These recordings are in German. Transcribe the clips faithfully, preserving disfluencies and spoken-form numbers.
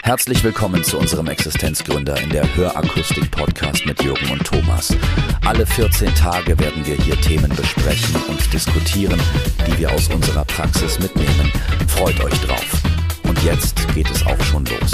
Herzlich willkommen zu unserem Existenzgründer in der Hörakustik-Podcast mit Jürgen und Thomas. Alle vierzehn Tage werden wir hier Themen besprechen und diskutieren, die wir aus unserer Praxis mitnehmen. Freut euch drauf. Und jetzt geht es auch schon los.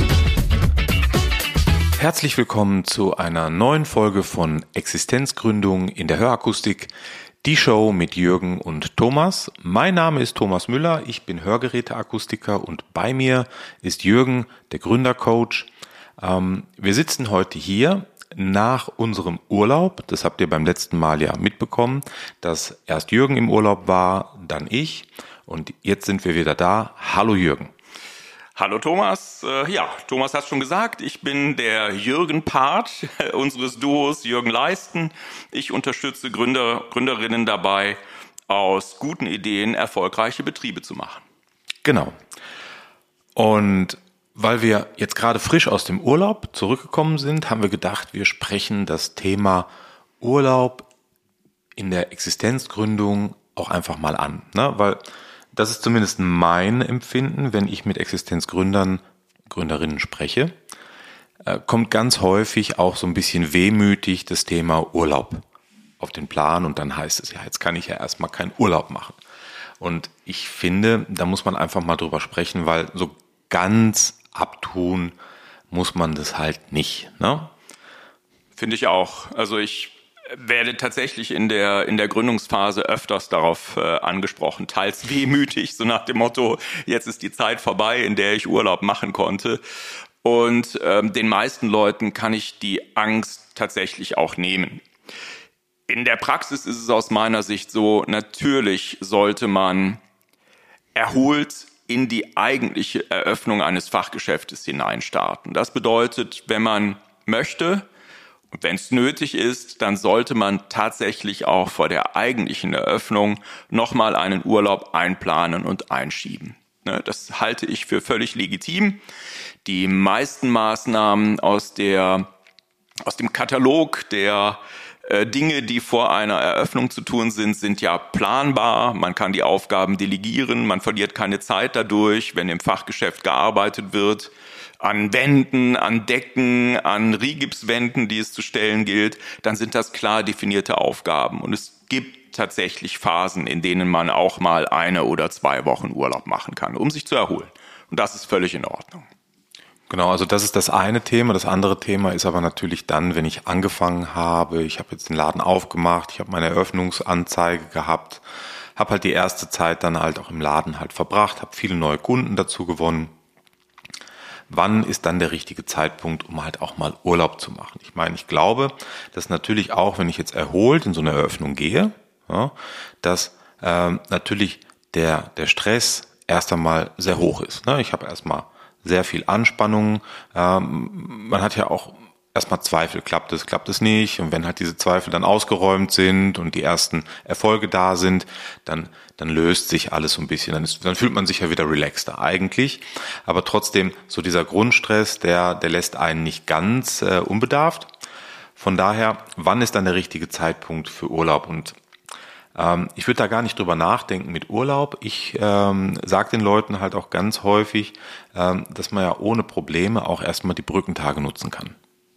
Herzlich willkommen zu einer neuen Folge von Existenzgründung in der Hörakustik, die Show mit Jürgen und Thomas. Mein Name ist Thomas Müller, ich bin Hörgeräteakustiker und bei mir ist Jürgen, der Gründercoach. Ähm, wir sitzen heute hier nach unserem Urlaub. Das habt ihr beim letzten Mal ja mitbekommen, dass erst Jürgen im Urlaub war, dann ich und jetzt sind wir wieder da. Hallo Jürgen. Hallo Thomas, äh, ja, Thomas hat schon gesagt, ich bin der Jürgen-Part unseres Duos Jürgen Leisten. Ich unterstütze Gründer, Gründerinnen dabei, aus guten Ideen erfolgreiche Betriebe zu machen. Genau. Und weil wir jetzt gerade frisch aus dem Urlaub zurückgekommen sind, haben wir gedacht, wir sprechen das Thema Urlaub in der Existenzgründung auch einfach mal an, ne? Weil das ist zumindest mein Empfinden, wenn ich mit Existenzgründern, Gründerinnen spreche, äh, kommt ganz häufig auch so ein bisschen wehmütig das Thema Urlaub auf den Plan und dann heißt es, ja, jetzt kann ich ja erstmal keinen Urlaub machen. Und ich finde, da muss man einfach mal drüber sprechen, weil so ganz abtun muss man das halt nicht, ne? Finde ich auch. Also ich werde tatsächlich in der in der Gründungsphase öfters darauf äh, angesprochen, teils wehmütig, so nach dem Motto, jetzt ist die Zeit vorbei, in der ich Urlaub machen konnte. Und ähm, den meisten Leuten kann ich die Angst tatsächlich auch nehmen. In der Praxis ist es aus meiner Sicht so, natürlich sollte man erholt in die eigentliche Eröffnung eines Fachgeschäftes hineinstarten. Das bedeutet, wenn man möchte, und wenn es nötig ist, dann sollte man tatsächlich auch vor der eigentlichen Eröffnung nochmal einen Urlaub einplanen und einschieben. Das halte ich für völlig legitim. Die meisten Maßnahmen aus der, aus dem Katalog der äh, Dinge, die vor einer Eröffnung zu tun sind, sind ja planbar. Man kann die Aufgaben delegieren, man verliert keine Zeit dadurch, wenn im Fachgeschäft gearbeitet wird. An Wänden, an Decken, an Rigipswänden, die es zu stellen gilt, dann sind das klar definierte Aufgaben. Und es gibt tatsächlich Phasen, in denen man auch mal eine oder zwei Wochen Urlaub machen kann, um sich zu erholen. Und das ist völlig in Ordnung. Genau, also das ist das eine Thema. Das andere Thema ist aber natürlich dann, wenn ich angefangen habe, ich habe jetzt den Laden aufgemacht, ich habe meine Eröffnungsanzeige gehabt, habe halt die erste Zeit dann halt auch im Laden halt verbracht, habe viele neue Kunden dazu gewonnen. Wann ist dann der richtige Zeitpunkt, um halt auch mal Urlaub zu machen? Ich meine, ich glaube, dass natürlich auch, wenn ich jetzt erholt in so eine Eröffnung gehe, ja, dass ähm, natürlich der der Stress erst einmal sehr hoch ist, ne? Ich habe erstmal sehr viel Anspannung. Ähm, man hat ja auch erstmal Zweifel, klappt es, klappt es nicht. Und wenn halt diese Zweifel dann ausgeräumt sind und die ersten Erfolge da sind, dann dann löst sich alles so ein bisschen. Dann, ist, dann fühlt man sich ja wieder relaxter eigentlich. Aber trotzdem, so dieser Grundstress, der der lässt einen nicht ganz äh, unbedarft. Von daher, wann ist dann der richtige Zeitpunkt für Urlaub? Und ähm, ich würde da gar nicht drüber nachdenken mit Urlaub. Ich ähm, sage den Leuten halt auch ganz häufig, ähm, dass man ja ohne Probleme auch erstmal die Brückentage nutzen kann.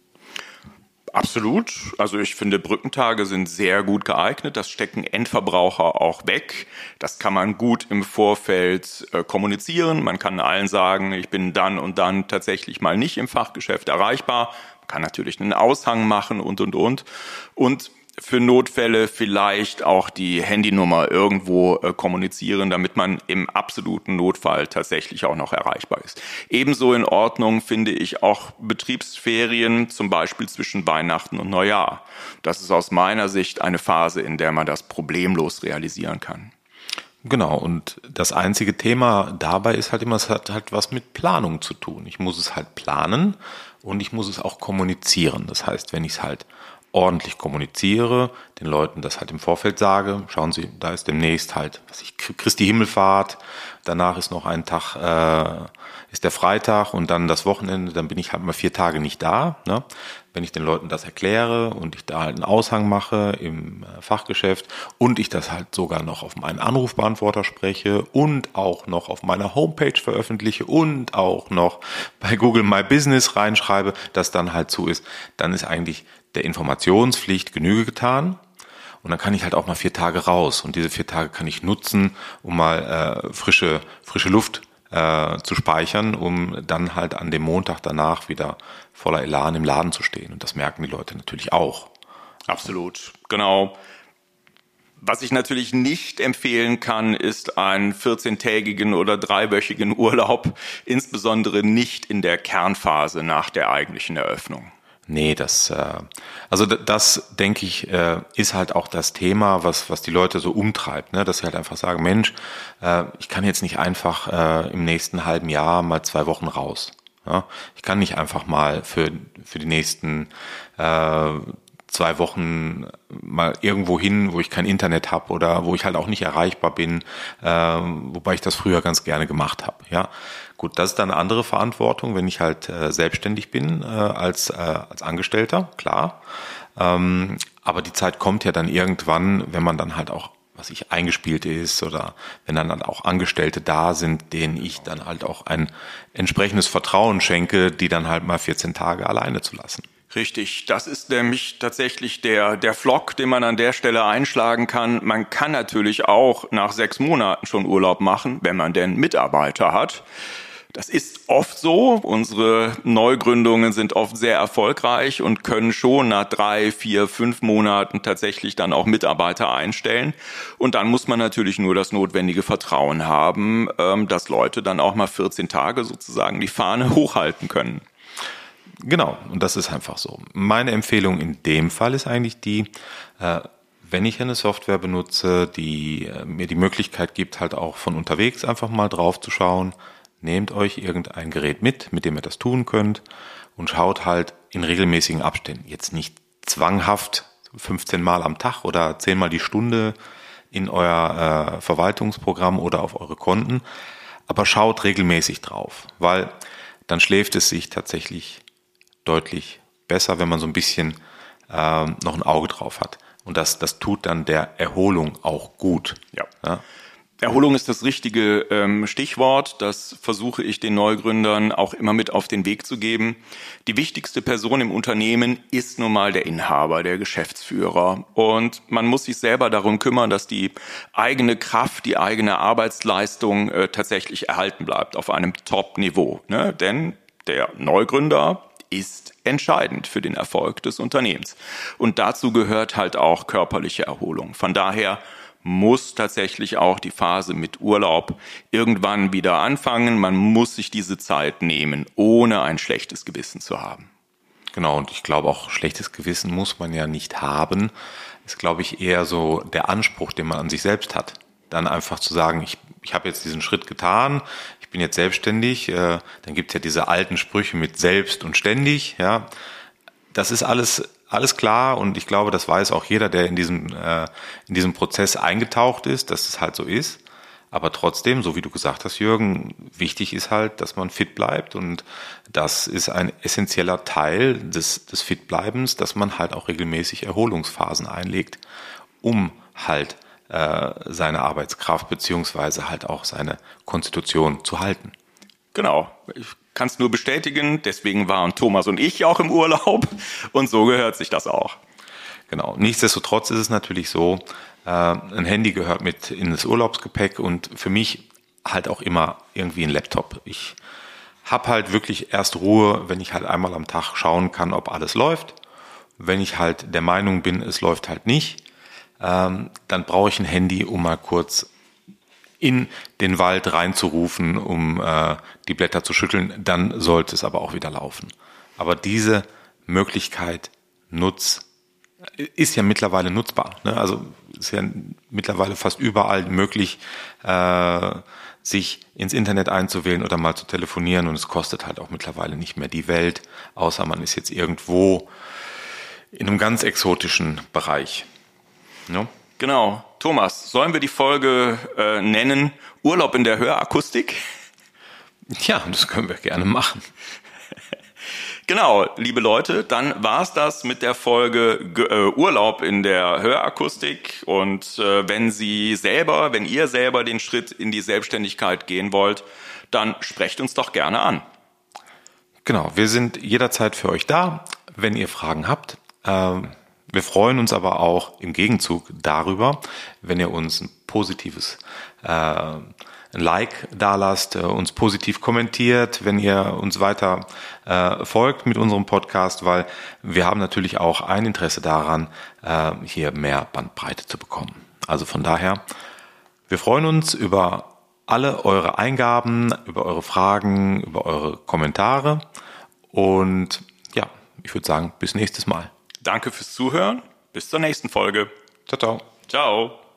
Absolut. Also ich finde, Brückentage sind sehr gut geeignet. Das stecken Endverbraucher auch weg. Das kann man gut im Vorfeld äh, kommunizieren. Man kann allen sagen, ich bin dann und dann tatsächlich mal nicht im Fachgeschäft erreichbar. Man kann natürlich einen Aushang machen und, und, und. Und für Notfälle vielleicht auch die Handynummer irgendwo äh, kommunizieren, damit man im absoluten Notfall tatsächlich auch noch erreichbar ist. Ebenso in Ordnung finde ich auch Betriebsferien, zum Beispiel zwischen Weihnachten und Neujahr. Das ist aus meiner Sicht eine Phase, in der man das problemlos realisieren kann. Genau, und das einzige Thema dabei ist halt immer, es hat halt was mit Planung zu tun. Ich muss es halt planen und ich muss es auch kommunizieren. Das heißt, wenn ich es halt ordentlich kommuniziere, den Leuten das halt im Vorfeld sage, schauen Sie, da ist demnächst halt, was ich, Christi Himmelfahrt, danach ist noch ein Tag, äh, ist der Freitag und dann das Wochenende, dann bin ich halt mal vier Tage nicht da, ne? Wenn ich den Leuten das erkläre und ich da halt einen Aushang mache im äh, Fachgeschäft und ich das halt sogar noch auf meinen Anrufbeantworter spreche und auch noch auf meiner Homepage veröffentliche und auch noch bei Google My Business reinschreibe, dass dann halt so ist, dann ist eigentlich der Informationspflicht Genüge getan. Und dann kann ich halt auch mal vier Tage raus. Und diese vier Tage kann ich nutzen, um mal äh, frische, frische Luft äh, zu speichern, um dann halt an dem Montag danach wieder voller Elan im Laden zu stehen. Und das merken die Leute natürlich auch. Absolut, genau. Was ich natürlich nicht empfehlen kann, ist einen vierzehntägigen oder dreiwöchigen Urlaub, insbesondere nicht in der Kernphase nach der eigentlichen Eröffnung. Nee, das, äh, also das, denke ich, äh, ist halt auch das Thema, was was die Leute so umtreibt, ne? Dass sie halt einfach sagen, Mensch, äh, ich kann jetzt nicht einfach äh, im nächsten halben Jahr mal zwei Wochen raus. Ja? Ich kann nicht einfach mal für für die nächsten äh, zwei Wochen mal irgendwo hin, wo ich kein Internet habe oder wo ich halt auch nicht erreichbar bin, äh, wobei ich das früher ganz gerne gemacht habe. Ja, gut, das ist dann eine andere Verantwortung, wenn ich halt äh, selbstständig bin äh, als äh, als Angestellter, klar. Ähm, aber die Zeit kommt ja dann irgendwann, wenn man dann halt auch, was ich eingespielt ist oder wenn dann halt auch Angestellte da sind, denen ich dann halt auch ein entsprechendes Vertrauen schenke, die dann halt mal vierzehn Tage alleine zu lassen. Richtig, das ist nämlich tatsächlich der, der Pflock, den man an der Stelle einschlagen kann. Man kann natürlich auch nach sechs Monaten schon Urlaub machen, wenn man denn Mitarbeiter hat. Das ist oft so. Unsere Neugründungen sind oft sehr erfolgreich und können schon nach drei, vier, fünf Monaten tatsächlich dann auch Mitarbeiter einstellen. Und dann muss man natürlich nur das notwendige Vertrauen haben, dass Leute dann auch mal vierzehn Tage sozusagen die Fahne hochhalten können. Genau, und das ist einfach so. Meine Empfehlung in dem Fall ist eigentlich die, äh, wenn ich eine Software benutze, die äh, mir die Möglichkeit gibt, halt auch von unterwegs einfach mal drauf zu schauen, nehmt euch irgendein Gerät mit, mit dem ihr das tun könnt und schaut halt in regelmäßigen Abständen. Jetzt nicht zwanghaft fünfzehn Mal am Tag oder zehn Mal die Stunde in euer äh, Verwaltungsprogramm oder auf eure Konten, aber schaut regelmäßig drauf, weil dann schläft es sich tatsächlich deutlich besser, wenn man so ein bisschen äh, noch ein Auge drauf hat. Und das, das tut dann der Erholung auch gut. Ja. Ja? Erholung ist das richtige ähm, Stichwort. Das versuche ich den Neugründern auch immer mit auf den Weg zu geben. Die wichtigste Person im Unternehmen ist nun mal der Inhaber, der Geschäftsführer. Und man muss sich selber darum kümmern, dass die eigene Kraft, die eigene Arbeitsleistung äh, tatsächlich erhalten bleibt auf einem Top-Niveau. Ne? Denn der Neugründer ist entscheidend für den Erfolg des Unternehmens. Und dazu gehört halt auch körperliche Erholung. Von daher muss tatsächlich auch die Phase mit Urlaub irgendwann wieder anfangen. Man muss sich diese Zeit nehmen, ohne ein schlechtes Gewissen zu haben. Genau, und ich glaube auch, schlechtes Gewissen muss man ja nicht haben. Ist, glaube ich, eher so der Anspruch, den man an sich selbst hat. Dann einfach zu sagen, ich, ich habe jetzt diesen Schritt getan, ich bin jetzt selbstständig, äh, dann gibt's ja diese alten Sprüche mit selbst und ständig, ja. Das ist alles alles klar und ich glaube, das weiß auch jeder, der in diesem äh, in diesem Prozess eingetaucht ist, dass es halt so ist. Aber trotzdem, so wie du gesagt hast, Jürgen, wichtig ist halt, dass man fit bleibt und das ist ein essentieller Teil des des Fitbleibens, dass man halt auch regelmäßig Erholungsphasen einlegt, um halt äh, seine Arbeitskraft beziehungsweise halt auch seine Konstitution zu halten. Genau. Ich kann es nur bestätigen, deswegen waren Thomas und ich auch im Urlaub und so gehört sich das auch. Genau. Nichtsdestotrotz ist es natürlich so, äh, ein Handy gehört mit in das Urlaubsgepäck und für mich halt auch immer irgendwie ein Laptop. Ich habe halt wirklich erst Ruhe, wenn ich halt einmal am Tag schauen kann, ob alles läuft. Wenn ich halt der Meinung bin, es läuft halt nicht, ähm, dann brauche ich ein Handy, um mal kurz in den Wald reinzurufen, um äh, die Blätter zu schütteln, dann sollte es aber auch wieder laufen. Aber diese Möglichkeit nutz, ist ja mittlerweile nutzbar. Ne? Also ist ja mittlerweile fast überall möglich, äh, sich ins Internet einzuwählen oder mal zu telefonieren und es kostet halt auch mittlerweile nicht mehr die Welt, außer man ist jetzt irgendwo in einem ganz exotischen Bereich. Ja? Genau. Thomas, sollen wir die Folge äh, nennen Urlaub in der Hörakustik? Ja, das können wir gerne machen. Genau, liebe Leute, dann war's das mit der Folge äh, Urlaub in der Hörakustik. Und äh, wenn Sie selber, wenn ihr selber den Schritt in die Selbstständigkeit gehen wollt, dann sprecht uns doch gerne an. Genau, wir sind jederzeit für euch da, wenn ihr Fragen habt. Ähm, wir freuen uns aber auch im Gegenzug darüber, wenn ihr uns ein positives äh, ein Like dalasst, äh, uns positiv kommentiert, wenn ihr uns weiter äh, folgt mit unserem Podcast, weil wir haben natürlich auch ein Interesse daran, äh, hier mehr Bandbreite zu bekommen. Also von daher, wir freuen uns über alle eure Eingaben, über eure Fragen, über eure Kommentare und ja, ich würde sagen, bis nächstes Mal. Danke fürs Zuhören, bis zur nächsten Folge. Ciao, ciao. Ciao.